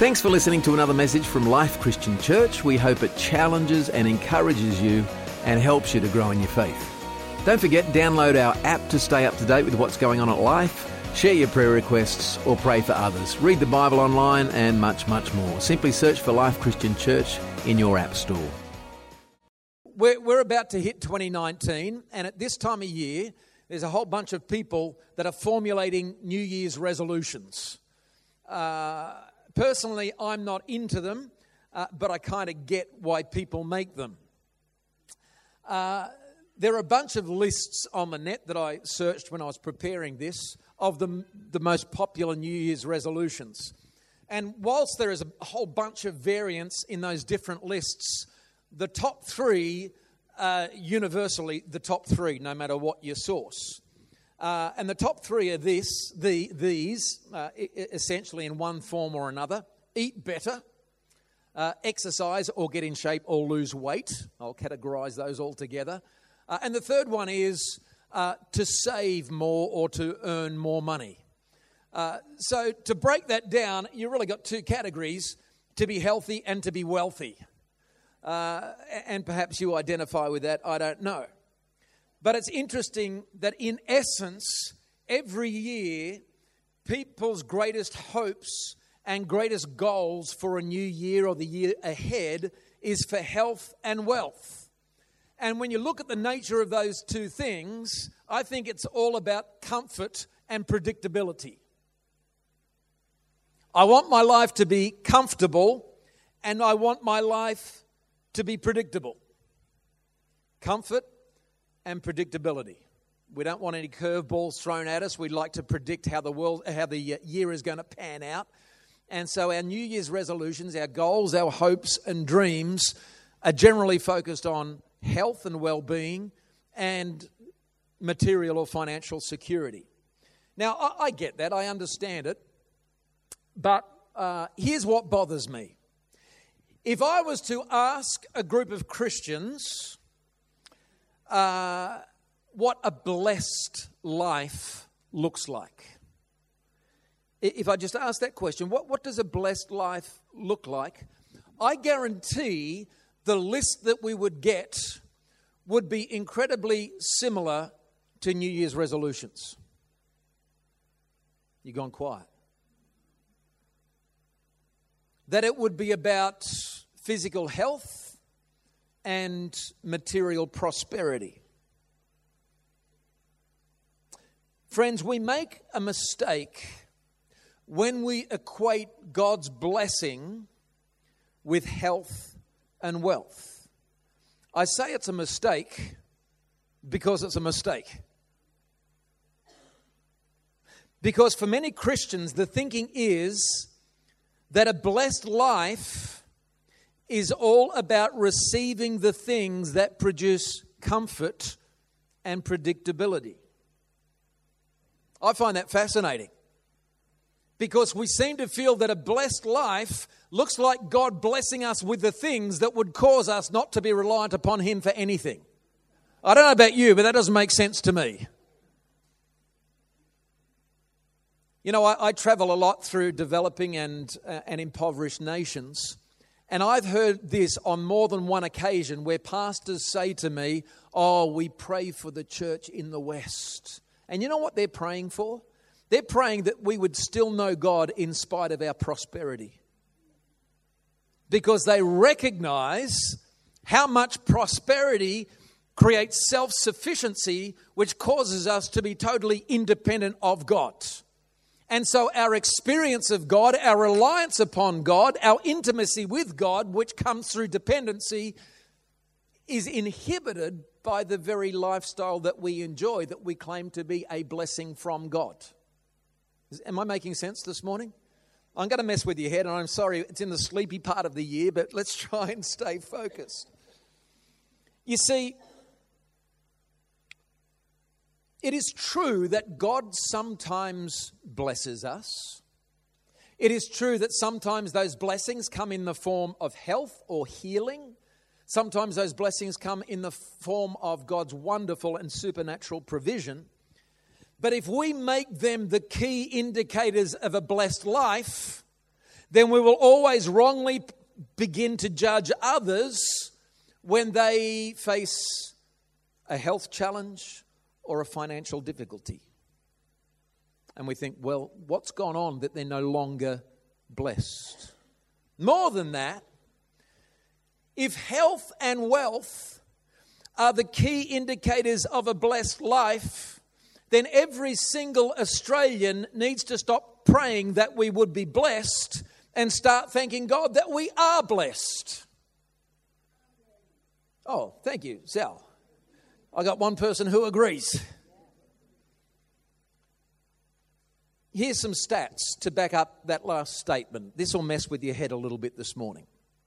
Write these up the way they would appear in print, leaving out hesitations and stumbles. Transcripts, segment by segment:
Thanks for listening to another message from Life Christian Church. We hope it challenges and encourages you and helps you to grow in your faith. Don't forget, download our app to stay up to date with what's going on at Life, share your prayer requests or pray for others, read the Bible online and much, much more. Simply search for Life Christian Church in your app store. We're about to hit 2019, and at this time of year, there's a whole bunch of people that are formulating New Year's resolutions. Personally, I'm not into them, but I kind of get why people make them. There are a bunch of lists on the net that I searched when I was preparing this of the most popular New Year's resolutions. And whilst there is a whole bunch of variance in those different lists, the top three are universally the top three, no matter what your source. And the top three are these, essentially in one form or another: eat better, exercise or get in shape or lose weight. I'll categorize those all together. And the third one is to save more or to earn more money. So to break that down, you really got two categories: to be healthy and to be wealthy. And perhaps you identify with that, I don't know. But it's interesting that in essence, every year, people's greatest hopes and greatest goals for a new year or the year ahead is for health and wealth. And when you look at the nature of those two things, I think it's all about comfort and predictability. I want my life to be comfortable, and I want my life to be predictable. Comfort and predictability. We don't want any curveballs thrown at us. We'd like to predict how the year is going to pan out. And so our New Year's resolutions, our goals, our hopes and dreams are generally focused on health and well-being and material or financial security. Now, I get that. I understand it. But here's what bothers me. If I was to ask a group of Christians what a blessed life looks like, if I just ask that question, what does a blessed life look like? I guarantee the list that we would get would be incredibly similar to New Year's resolutions. You've gone quiet. That it would be about physical health and material prosperity. Friends, we make a mistake when we equate God's blessing with health and wealth. I say it's a mistake because it's a mistake. Because for many Christians, the thinking is that a blessed life is all about receiving the things that produce comfort and predictability. I find that fascinating because we seem to feel that a blessed life looks like God blessing us with the things that would cause us not to be reliant upon Him for anything. I don't know about you, but that doesn't make sense to me. You know, I travel a lot through developing and impoverished nations, and I've heard this on more than one occasion where pastors say to me, "Oh, we pray for the church in the West." And you know what they're praying for? They're praying that we would still know God in spite of our prosperity. Because they recognize how much prosperity creates self-sufficiency, which causes us to be totally independent of God. And so our experience of God, our reliance upon God, our intimacy with God, which comes through dependency, is inhibited by the very lifestyle that we enjoy, that we claim to be a blessing from God. Am I making sense this morning? I'm going to mess with your head, and I'm sorry, it's in the sleepy part of the year, but let's try and stay focused. You see, it is true that God sometimes blesses us. It is true that sometimes those blessings come in the form of health or healing. Sometimes those blessings come in the form of God's wonderful and supernatural provision. But if we make them the key indicators of a blessed life, then we will always wrongly begin to judge others when they face a health challenge or a financial difficulty. And we think, well, what's gone on that they're no longer blessed? More than that, if health and wealth are the key indicators of a blessed life, then every single Australian needs to stop praying that we would be blessed and start thanking God that we are blessed. Oh, thank you, Sal. I got one person who agrees. Here's some stats to back up that last statement. This will mess with your head a little bit this morning.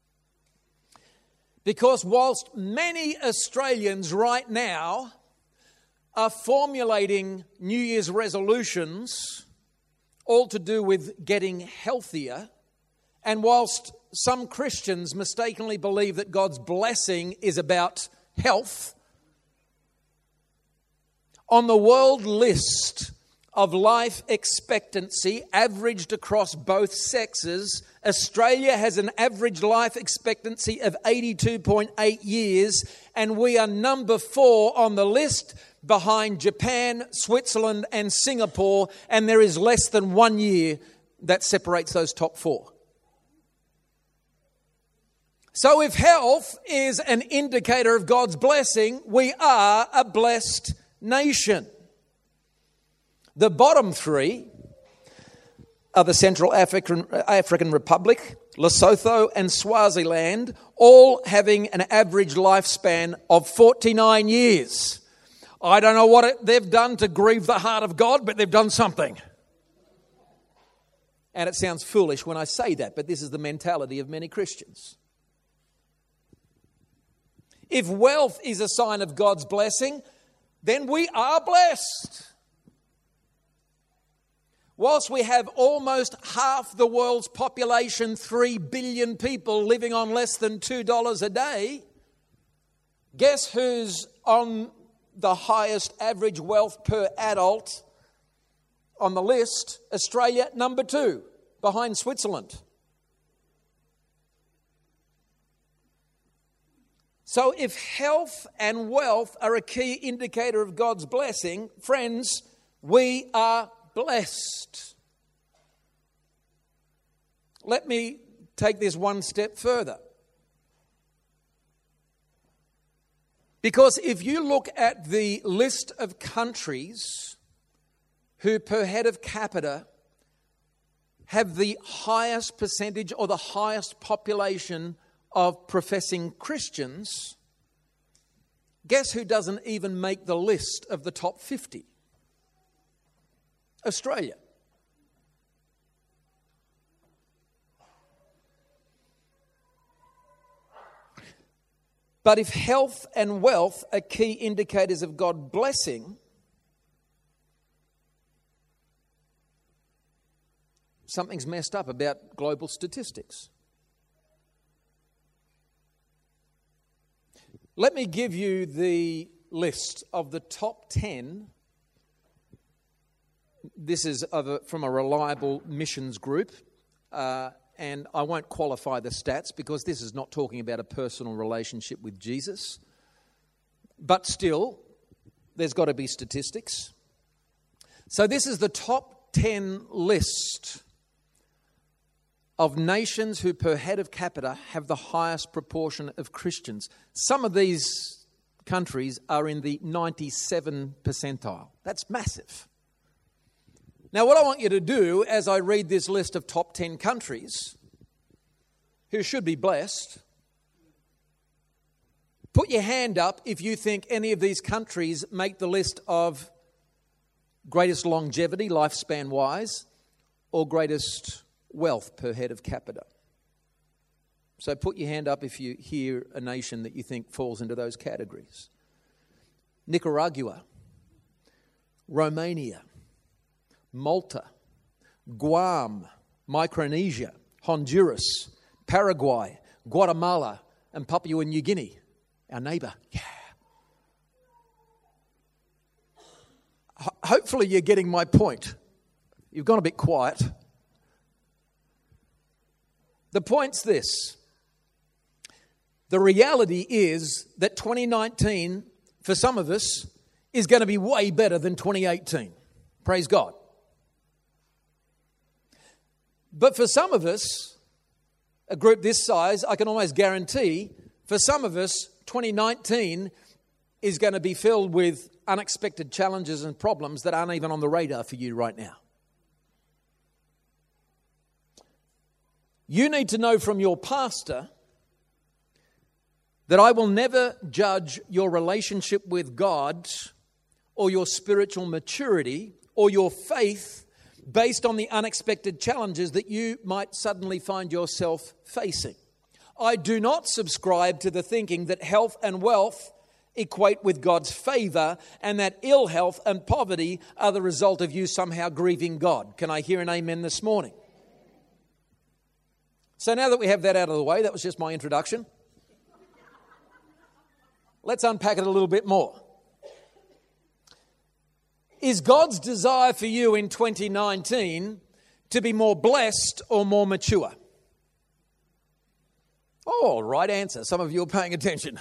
Because whilst many Australians right now are formulating New Year's resolutions, all to do with getting healthier, and whilst some Christians mistakenly believe that God's blessing is about health, on the world list of life expectancy averaged across both sexes, Australia has an average life expectancy of 82.8 years, and we are number 4 on the list behind Japan, Switzerland and Singapore, and there is less than 1 year that separates those top 4. So if health is an indicator of God's blessing, we are a blessed nation. The bottom 3 are the Central African Republic, Lesotho and Swaziland, all having an average lifespan of 49 years. I don't know what they've done to grieve the heart of God, but they've done something. And it sounds foolish when I say that, but this is the mentality of many Christians. If wealth is a sign of God's blessing, then we are blessed. Whilst we have almost half the world's population, 3 billion people living on less than $2 a day, guess who's on the highest average wealth per adult on the list? Australia, number 2, behind Switzerland. So if health and wealth are a key indicator of God's blessing, friends, we are blessed. Let me take this one step further. Because if you look at the list of countries who per head of capita have the highest percentage or the highest population of professing Christians, guess who doesn't even make the list of the top 50? Australia. But if health and wealth are key indicators of God's blessing, something's messed up about global statistics. Let me give you the list of the top 10. This is from a reliable missions group, and I won't qualify the stats because this is not talking about a personal relationship with Jesus. But still, there's got to be statistics. So this is the top 10 list of nations who per head of capita have the highest proportion of Christians. Some of these countries are in the 97 percentile. That's massive. Now, what I want you to do as I read this list of top 10 countries who should be blessed, put your hand up if you think any of these countries make the list of greatest longevity, lifespan-wise, or greatest wealth per head of capita. So put your hand up if you hear a nation that you think falls into those categories. Nicaragua, Romania, Malta, Guam, Micronesia, Honduras, Paraguay, Guatemala, and Papua New Guinea, our neighbour. Yeah. Hopefully you're getting my point. You've gone a bit quiet. The point's this. The reality is that 2019, for some of us, is going to be way better than 2018. Praise God. But for some of us, a group this size, I can almost guarantee, for some of us, 2019 is going to be filled with unexpected challenges and problems that aren't even on the radar for you right now. You need to know from your pastor that I will never judge your relationship with God or your spiritual maturity or your faith based on the unexpected challenges that you might suddenly find yourself facing. I do not subscribe to the thinking that health and wealth equate with God's favor and that ill health and poverty are the result of you somehow grieving God. Can I hear an amen this morning? So now that we have that out of the way, that was just my introduction. Let's unpack it a little bit more. Is God's desire for you in 2019 to be more blessed or more mature? Oh, right answer. Some of you are paying attention.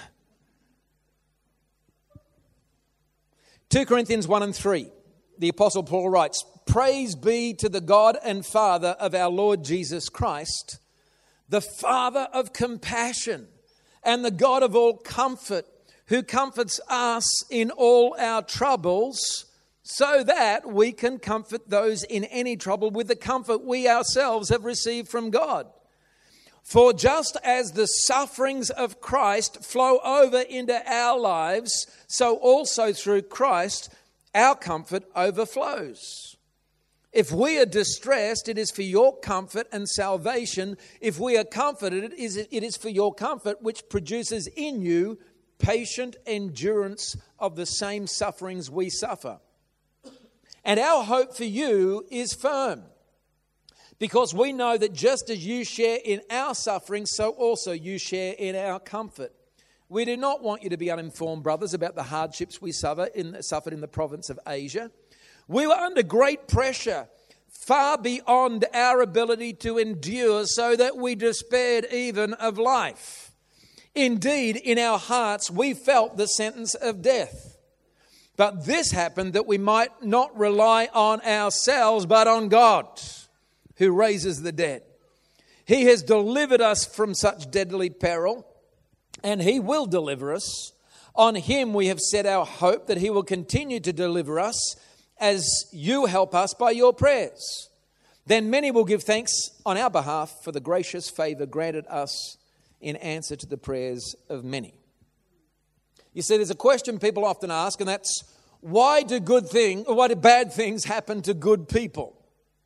2 Corinthians 1 and 3, the Apostle Paul writes, "Praise be to the God and Father of our Lord Jesus Christ, the Father of compassion and the God of all comfort, who comforts us in all our troubles, so that we can comfort those in any trouble with the comfort we ourselves have received from God. For just as the sufferings of Christ flow over into our lives, so also through Christ our comfort overflows. If we are distressed, it is for your comfort and salvation. If we are comforted, it is for your comfort, which produces in you patient endurance of the same sufferings we suffer. And our hope for you is firm, because we know that just as you share in our suffering, so also you share in our comfort. We do not want you to be uninformed, brothers, about the hardships we suffered in the province of Asia. We were under great pressure, far beyond our ability to endure, so that we despaired even of life. Indeed, in our hearts, we felt the sentence of death. But this happened that we might not rely on ourselves, but on God, who raises the dead. He has delivered us from such deadly peril, and He will deliver us. On Him we have set our hope that He will continue to deliver us as you help us by your prayers. Then many will give thanks on our behalf for the gracious favor granted us in answer to the prayers of many." You see, there's a question people often ask, and that's, why do bad things happen to good people?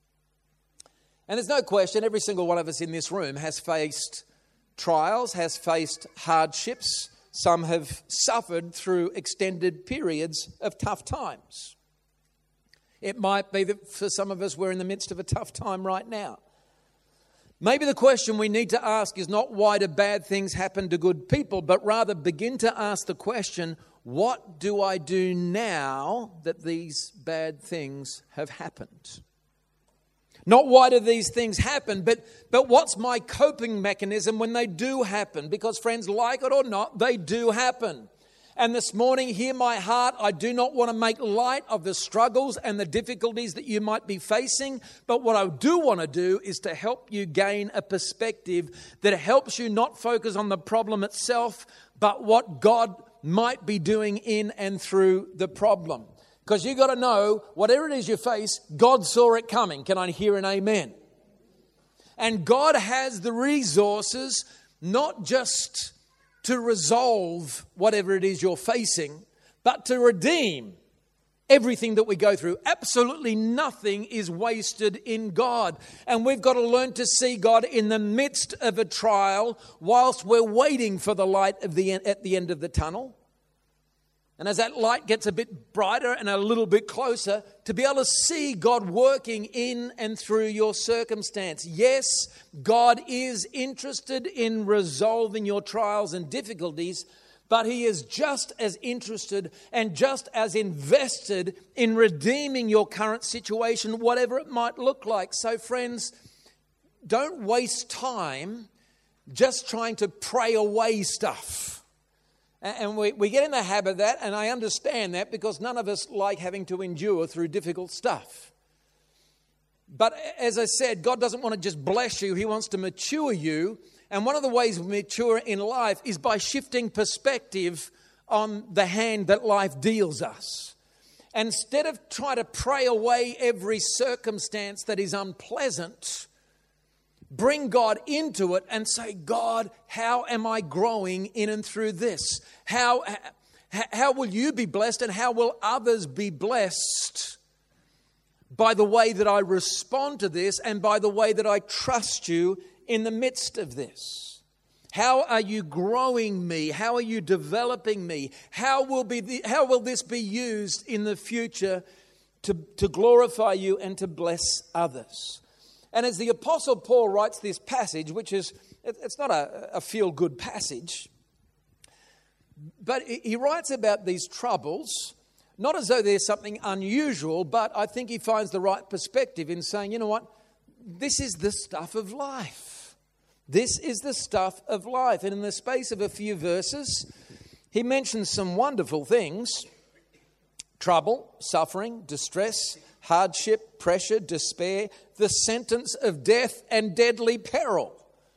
And there's no question, every single one of us in this room has faced trials, has faced hardships. Some have suffered through extended periods of tough times. It might be that for some of us we're in the midst of a tough time right now. Maybe the question we need to ask is not why do bad things happen to good people, but rather begin to ask the question, what do I do now that these bad things have happened? Not why do these things happen, but what's my coping mechanism when they do happen? Because friends, like it or not, they do happen. And this morning, hear my heart, I do not want to make light of the struggles and the difficulties that you might be facing. But what I do want to do is to help you gain a perspective that helps you not focus on the problem itself, but what God might be doing in and through the problem. Because you got to know, whatever it is you face, God saw it coming. Can I hear an amen? And God has the resources, not just to resolve whatever it is you're facing, but to redeem everything that we go through. Absolutely nothing is wasted in God. And we've got to learn to see God in the midst of a trial whilst we're waiting for the light at the end of the tunnel. And as that light gets a bit brighter and a little bit closer, to be able to see God working in and through your circumstance. Yes, God is interested in resolving your trials and difficulties, but He is just as interested and just as invested in redeeming your current situation, whatever it might look like. So friends, don't waste time just trying to pray away stuff. And we get in the habit of that, and I understand that because none of us like having to endure through difficult stuff. But as I said, God doesn't want to just bless you. He wants to mature you. And one of the ways we mature in life is by shifting perspective on the hand that life deals us. Instead of trying to pray away every circumstance that is unpleasant, bring God into it and say, God, how am I growing in and through this? How will you be blessed and how will others be blessed by the way that I respond to this and by the way that I trust you in the midst of this? How are you growing me? How are you developing me? How will this be used in the future to glorify you and to bless others? And as the Apostle Paul writes this passage, which is, it's not a feel-good passage, but he writes about these troubles, not as though there's something unusual, but I think he finds the right perspective in saying, you know what, this is the stuff of life. This is the stuff of life. And in the space of a few verses, he mentions some wonderful things: trouble, suffering, distress, hardship, pressure, despair, the sentence of death and deadly peril.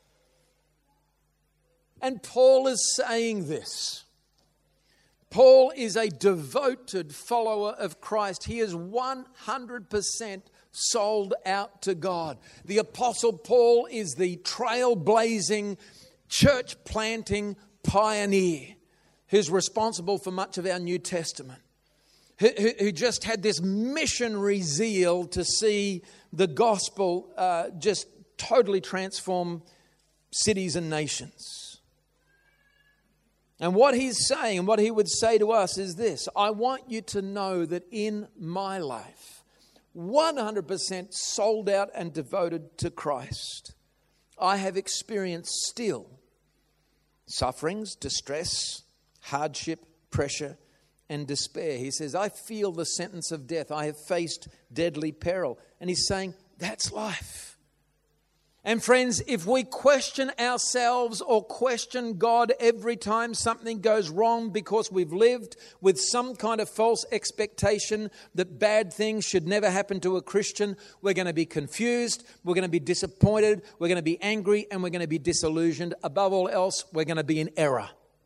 And Paul is saying this. Paul is a devoted follower of Christ. He is 100% sold out to God. The Apostle Paul is the trailblazing, church-planting pioneer who's responsible for much of our New Testament, who just had this missionary zeal to see the gospel just totally transform cities and nations. And what he's saying, and what he would say to us is this: I want you to know that in my life, 100% sold out and devoted to Christ, I have experienced still sufferings, distress, hardship, pressure, and despair. He says, I feel the sentence of death. I have faced deadly peril. And he's saying, that's life. And friends, if we question ourselves or question God every time something goes wrong because we've lived with some kind of false expectation that bad things should never happen to a Christian, we're going to be confused, we're going to be disappointed, we're going to be angry, and we're going to be disillusioned. Above all else, we're going to be in error.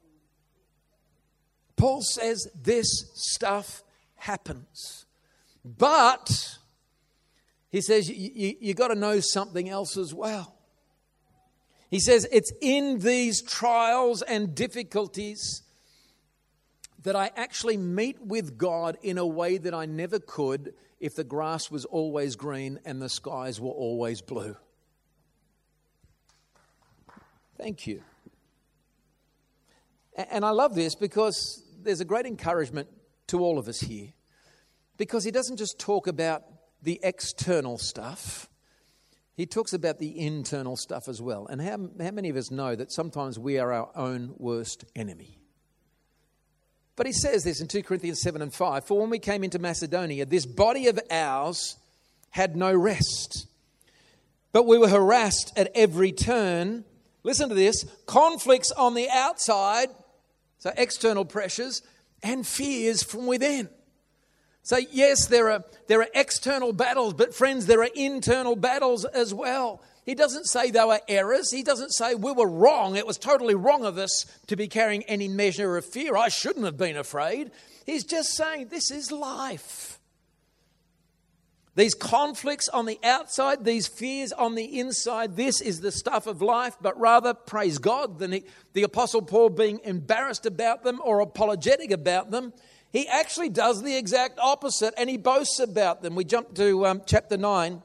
Paul says this stuff happens. But he says you got to know something else as well. He says it's in these trials and difficulties that I actually meet with God in a way that I never could if the grass was always green and the skies were always blue. Thank you. And I love this because there's a great encouragement to all of us here, because he doesn't just talk about the external stuff. He talks about the internal stuff as well. And how many of us know that sometimes we are our own worst enemy? But he says this in 2 Corinthians 7 and 5. For when we came into Macedonia, this body of ours had no rest, but we were harassed at every turn. Listen to this: conflicts on the outside, so external pressures, and fears from within. So yes, there are external battles, but friends, there are internal battles as well. He doesn't say they were errors. He doesn't say we were wrong. It was totally wrong of us to be carrying any measure of fear. I shouldn't have been afraid. He's just saying this is life. These conflicts on the outside, these fears on the inside, this is the stuff of life. But rather, praise God, than the Apostle Paul being embarrassed about them or apologetic about them, he actually does the exact opposite, and he boasts about them. We jump to chapter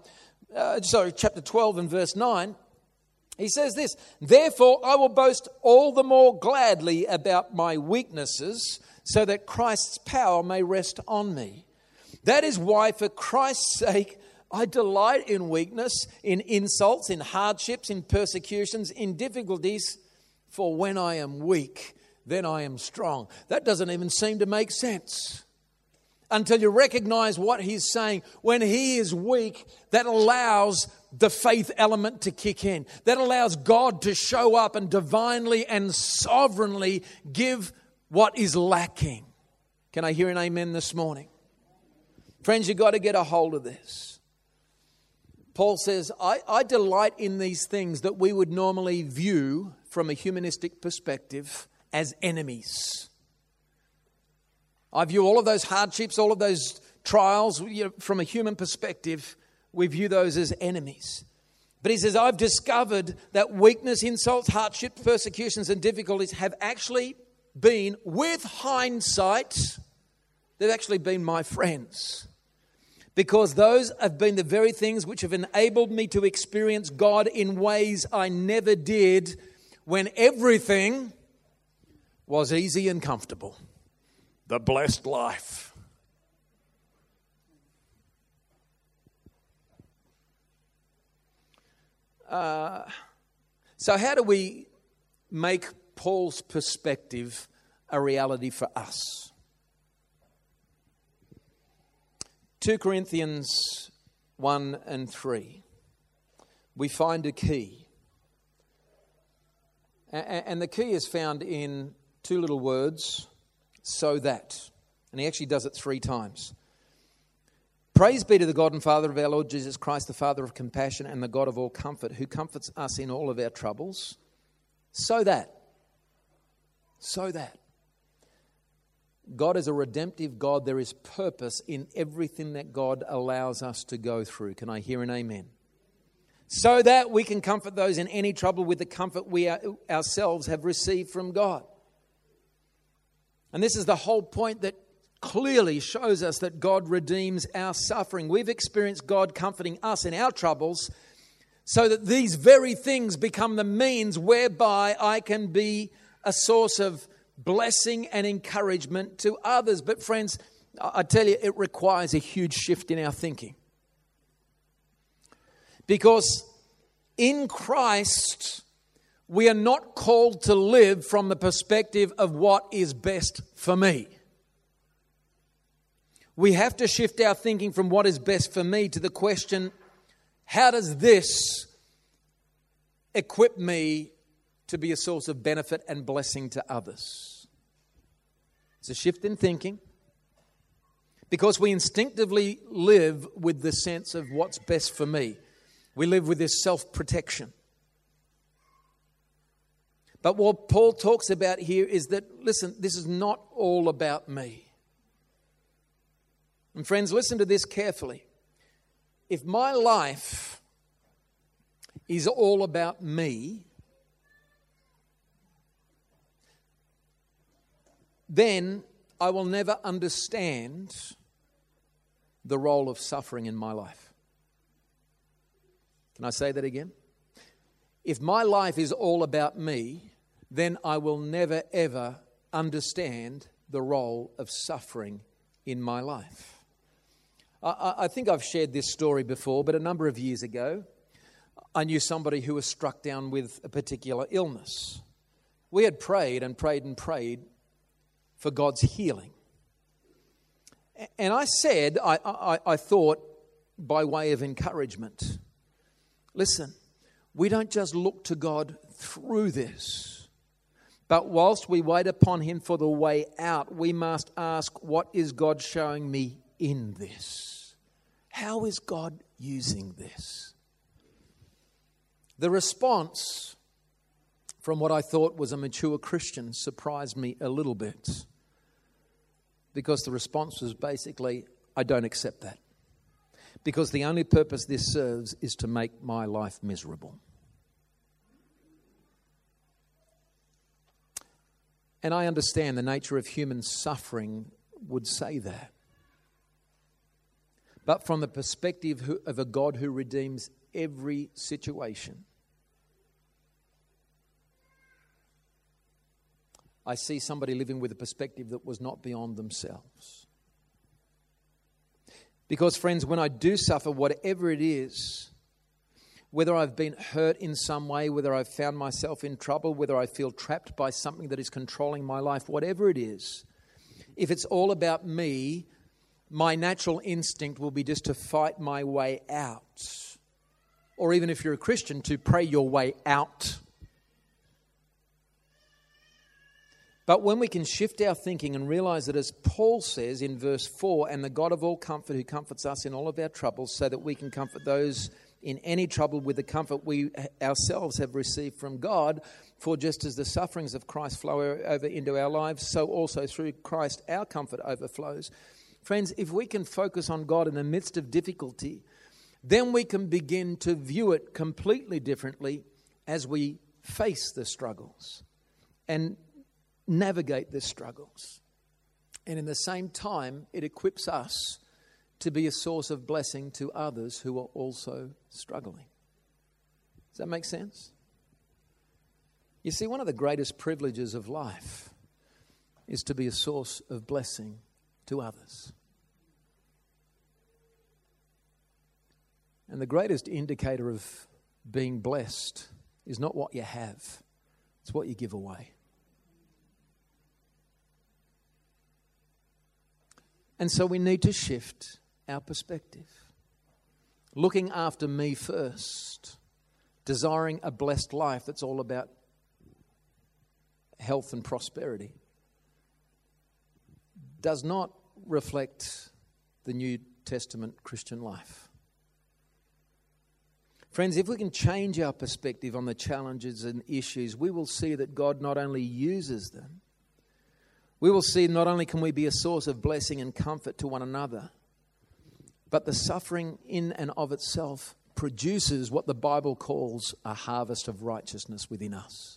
12 and verse 9. He says this: therefore I will boast all the more gladly about my weaknesses, so that Christ's power may rest on me. That is why, for Christ's sake, I delight in weakness, in insults, in hardships, in persecutions, in difficulties. For when I am weak, then I am strong. That doesn't even seem to make sense. until you recognize what he's saying. When he is weak, that allows the faith element to kick in. That allows God to show up and divinely and sovereignly give what is lacking. Can I hear an amen this morning? Friends, you've got to get a hold of this. Paul says, I delight in these things that we would normally view from a humanistic perspective as enemies. I view all of those hardships, all of those trials, from a human perspective, we view those as enemies. But he says, I've discovered that weakness, insults, hardships, persecutions, and difficulties have actually been, with hindsight, they've actually been my friends. Because those have been the very things which have enabled me to experience God in ways I never did when everything was easy and comfortable. The blessed life. So how do we make Paul's perspective a reality for us? 2 Corinthians 1 and 3. We find a key. And the key is found in two little words. So that. And he actually does it 3 times. Praise be to the God and Father of our Lord Jesus Christ, the Father of compassion and the God of all comfort, who comforts us in all of our troubles, so that God is a redemptive God. There is purpose in everything that God allows us to go through. Can I hear an amen? So that we can comfort those in any trouble with the comfort we ourselves have received from God. And this is the whole point that clearly shows us that God redeems our suffering. We've experienced God comforting us in our troubles so that these very things become the means whereby I can be a source of blessing and encouragement to others. But friends, I tell you, it requires a huge shift in our thinking. Because in Christ, we are not called to live from the perspective of what is best for me. We have to shift our thinking from what is best for me to the question, how does this equip me to be a source of benefit and blessing to others? It's a shift in thinking because we instinctively live with the sense of what's best for me. We live with this self-protection. But what Paul talks about here is that, listen, this is not all about me. And friends, listen to this carefully. If my life is all about me, then I will never understand the role of suffering in my life. Can I say that again? If my life is all about me, then I will never ever understand the role of suffering in my life. I think I've shared this story before, but a number of years ago, I knew somebody who was struck down with a particular illness. We had prayed and prayed and prayed for God's healing. And I said, I thought, by way of encouragement, listen, we don't just look to God through this, but whilst we wait upon Him for the way out, we must ask, what is God showing me in this? How is God using this? The response from what I thought was a mature Christian surprised me a little bit, because the response was basically, I don't accept that. Because the only purpose this serves is to make my life miserable. And I understand the nature of human suffering would say that. But from the perspective of a God who redeems every situation, I see somebody living with a perspective that was not beyond themselves. Because, friends, when I do suffer, whatever it is, whether I've been hurt in some way, whether I've found myself in trouble, whether I feel trapped by something that is controlling my life, whatever it is, if it's all about me, my natural instinct will be just to fight my way out. Or even if you're a Christian, to pray your way out. But when we can shift our thinking and realize that, as Paul says in verse 4, and the God of all comfort who comforts us in all of our troubles, so that we can comfort those in any trouble with the comfort we ourselves have received from God. For just as the sufferings of Christ flow over into our lives, so also through Christ our comfort overflows. Friends, if we can focus on God in the midst of difficulty, then we can begin to view it completely differently as we face the struggles and navigate the struggles. And in the same time, it equips us to be a source of blessing to others who are also struggling. Does that make sense? You see, one of the greatest privileges of life is to be a source of blessing to others. And the greatest indicator of being blessed is not what you have, it's what you give away. And so we need to shift our perspective. Looking after me first, desiring a blessed life that's all about health and prosperity, does not reflect the New Testament Christian life. Friends, if we can change our perspective on the challenges and issues, we will see that God not only uses them, we will see not only can we be a source of blessing and comfort to one another, but the suffering in and of itself produces what the Bible calls a harvest of righteousness within us.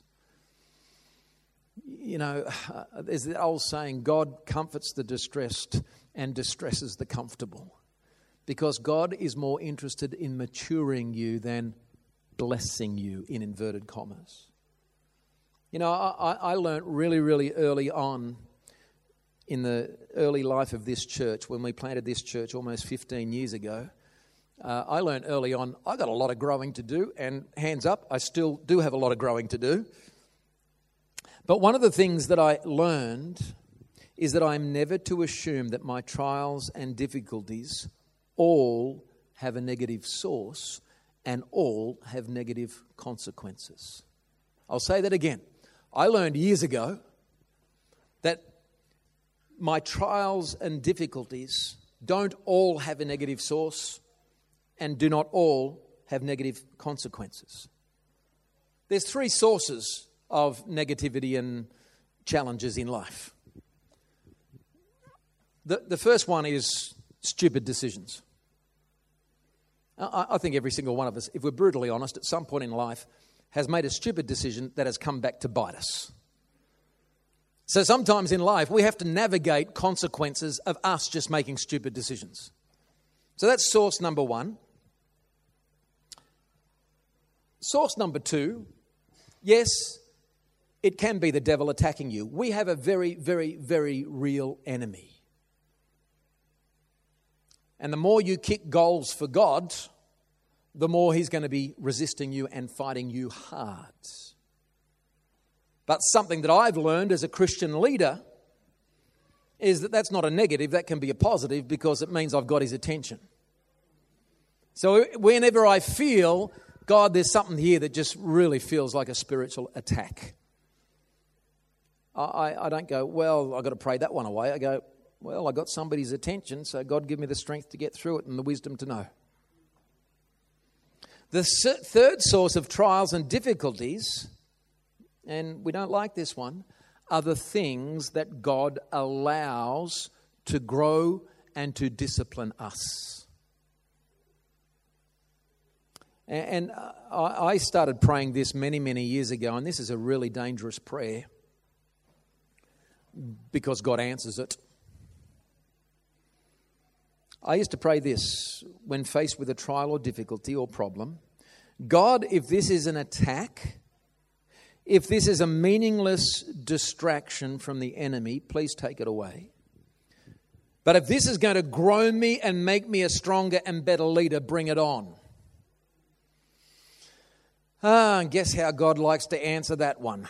You know, there's the old saying, God comforts the distressed and distresses the comfortable. Because God is more interested in maturing you than blessing you, in inverted commas. You know, I learned really, really early on in the early life of this church, when we planted this church almost 15 years ago, I learned early on, I got a lot of growing to do, and hands up, I still do have a lot of growing to do. But one of the things that I learned is that I'm never to assume that my trials and difficulties all have a negative source and all have negative consequences. I'll say that again. I learned years ago that my trials and difficulties don't all have a negative source and do not all have negative consequences. There's three sources of negativity and challenges in life. The first one is stupid decisions. I think every single one of us, if we're brutally honest, at some point in life has made a stupid decision that has come back to bite us. So sometimes in life we have to navigate consequences of us just making stupid decisions. So that's source number one. Source number two, yes, it can be the devil attacking you. We have a very, very, very real enemy. And the more you kick goals for God, the more he's going to be resisting you and fighting you hard. But something that I've learned as a Christian leader is that that's not a negative, that can be a positive, because it means I've got his attention. So whenever I feel, God, there's something here that just really feels like a spiritual attack, I don't go, well, I've got to pray that one away. I go, well, I got somebody's attention, so God give me the strength to get through it and the wisdom to know. The third source of trials and difficulties, and we don't like this one, are the things that God allows to grow and to discipline us. And I started praying this many, many years ago, and this is a really dangerous prayer because God answers it. I used to pray this when faced with a trial or difficulty or problem. God, if this is an attack, if this is a meaningless distraction from the enemy, please take it away. But if this is going to grow me and make me a stronger and better leader, bring it on. And guess how God likes to answer that one?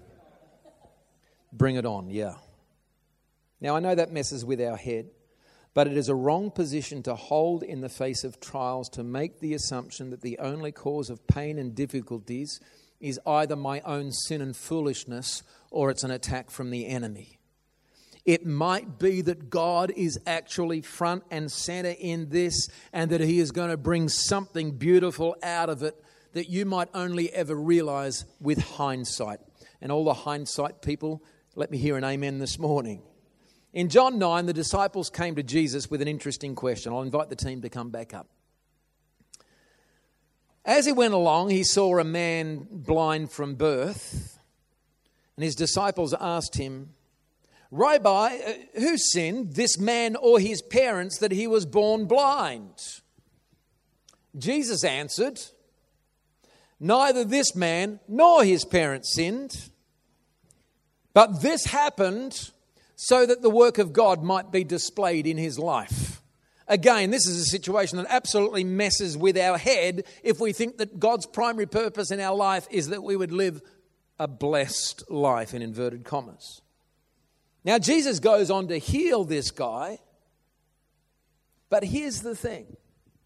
Bring it on, yeah. Now, I know that messes with our head. But it is a wrong position to hold in the face of trials, to make the assumption that the only cause of pain and difficulties is either my own sin and foolishness or it's an attack from the enemy. It might be that God is actually front and center in this, and that He is going to bring something beautiful out of it that you might only ever realize with hindsight. And all the hindsight people, let me hear an amen this morning. In John 9, the disciples came to Jesus with an interesting question. I'll invite the team to come back up. As he went along, he saw a man blind from birth, and his disciples asked him, "Rabbi, who sinned, this man or his parents, that he was born blind?" Jesus answered, "Neither this man nor his parents sinned, but this happened so that the work of God might be displayed in his life." Again, this is a situation that absolutely messes with our head if we think that God's primary purpose in our life is that we would live a blessed life, in inverted commas. Now, Jesus goes on to heal this guy, but here's the thing.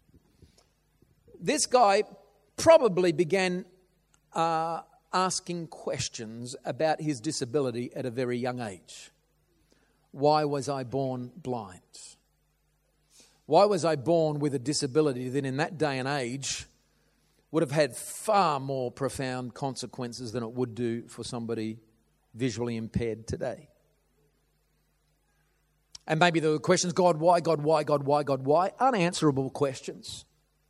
This guy probably began asking questions about his disability at a very young age. Why was I born blind? Why was I born with a disability that in that day and age would have had far more profound consequences than it would do for somebody visually impaired today? And maybe there were questions, God, why, God, why, God, why, God, why? Unanswerable questions.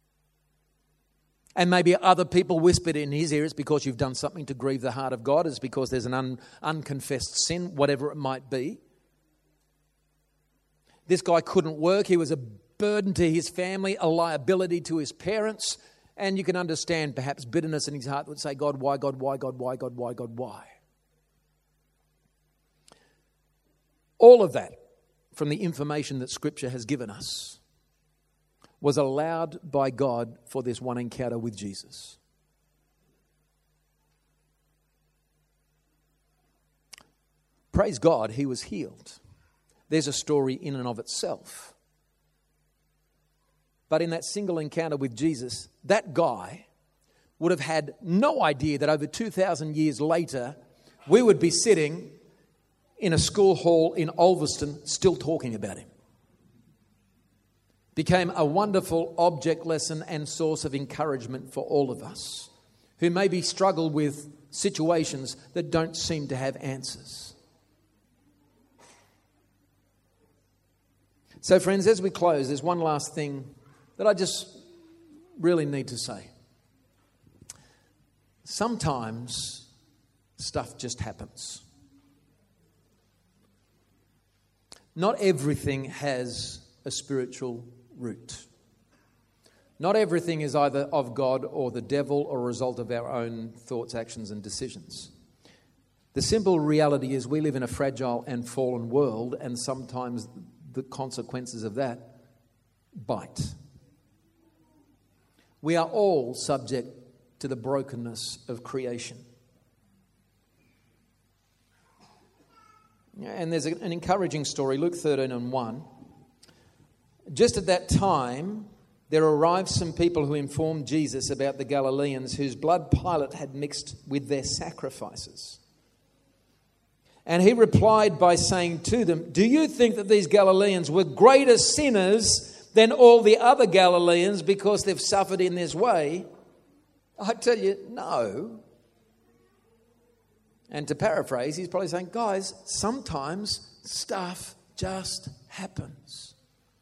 And maybe other people whispered in his ear, it's because you've done something to grieve the heart of God. It's because there's an unconfessed sin, whatever it might be. This guy couldn't work. He was a burden to his family, a liability to his parents. And you can understand perhaps bitterness in his heart that would say, God, why, God, why, God, why, God, why, God, why? All of that, from the information that Scripture has given us, was allowed by God for this one encounter with Jesus. Praise God, he was healed. There's a story in and of itself. But in that single encounter with Jesus, that guy would have had no idea that over 2,000 years later, we would be sitting in a school hall in Ulverston still talking about him. Became a wonderful object lesson and source of encouragement for all of us who maybe struggle with situations that don't seem to have answers. So friends, as we close, there's one last thing that I just really need to say. Sometimes stuff just happens. Not everything has a spiritual root. Not everything is either of God or the devil or a result of our own thoughts, actions, and decisions. The simple reality is we live in a fragile and fallen world, and sometimes the consequences of that bite. We are all subject to the brokenness of creation. And there's an encouraging story, Luke 13:1. Just at that time, there arrived some people who informed Jesus about the Galileans whose blood Pilate had mixed with their sacrifices. And he replied by saying to them, "Do you think that these Galileans were greater sinners than all the other Galileans because they've suffered in this way?" I tell you, no. And to paraphrase, he's probably saying, guys, sometimes stuff just happens.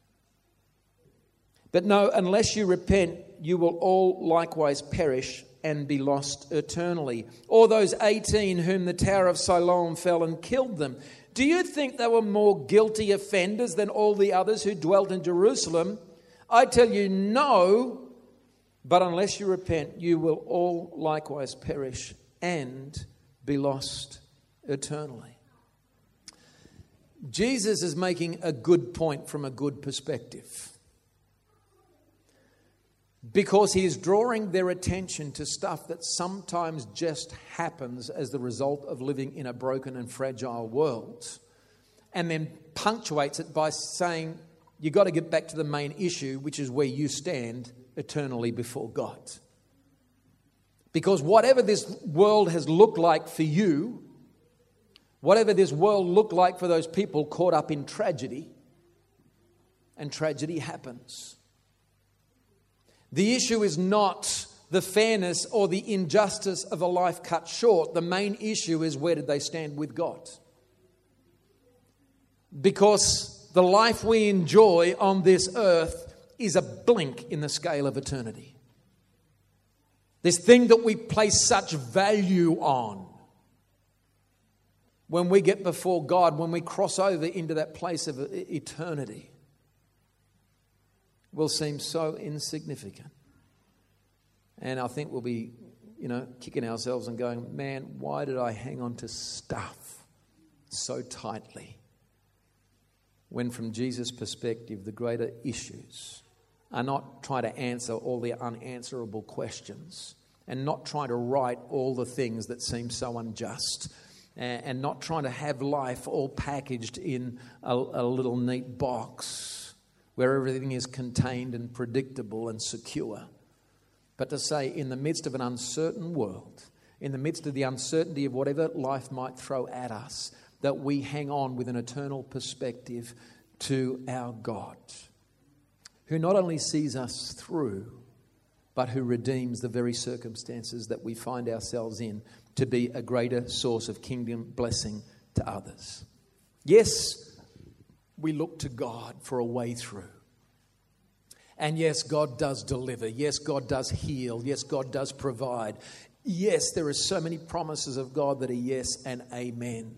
But no, unless you repent, you will all likewise perish and be lost eternally. Or those 18 whom the Tower of Siloam fell and killed them. Do you think they were more guilty offenders than all the others who dwelt in Jerusalem? I tell you, no. But unless you repent, you will all likewise perish and be lost eternally. Jesus is making a good point from a good perspective, because he is drawing their attention to stuff that sometimes just happens as the result of living in a broken and fragile world, and then punctuates it by saying, you've got to get back to the main issue, which is where you stand eternally before God. Because whatever this world has looked like for you, whatever this world looked like for those people caught up in tragedy, and tragedy happens. The issue is not the fairness or the injustice of a life cut short. The main issue is, where did they stand with God? Because the life we enjoy on this earth is a blink in the scale of eternity. This thing that we place such value on, when we get before God, when we cross over into that place of eternity, will seem so insignificant. And I think we'll be, kicking ourselves and going, man, why did I hang on to stuff so tightly? When from Jesus' perspective, the greater issues are not trying to answer all the unanswerable questions, and not trying to right all the things that seem so unjust, and not trying to have life all packaged in a little neat box where everything is contained and predictable and secure. But to say, in the midst of an uncertain world, in the midst of the uncertainty of whatever life might throw at us, that we hang on with an eternal perspective to our God, who not only sees us through, but who redeems the very circumstances that we find ourselves in to be a greater source of kingdom blessing to others. Yes, we look to God for a way through. And yes, God does deliver. Yes, God does heal. Yes, God does provide. Yes, there are so many promises of God that are yes and amen.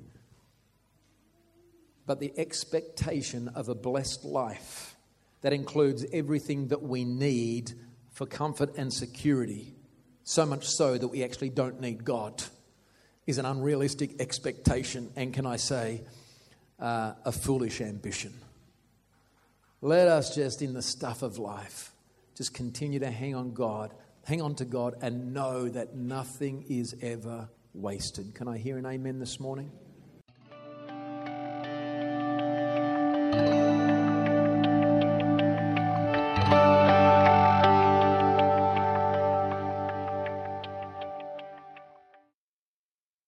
But the expectation of a blessed life that includes everything that we need for comfort and security, so much so that we actually don't need God, is an unrealistic expectation, and can I say, a foolish ambition. Let us just, in the stuff of life, just continue to hang on to God, and know that nothing is ever wasted. Can I hear an amen this morning?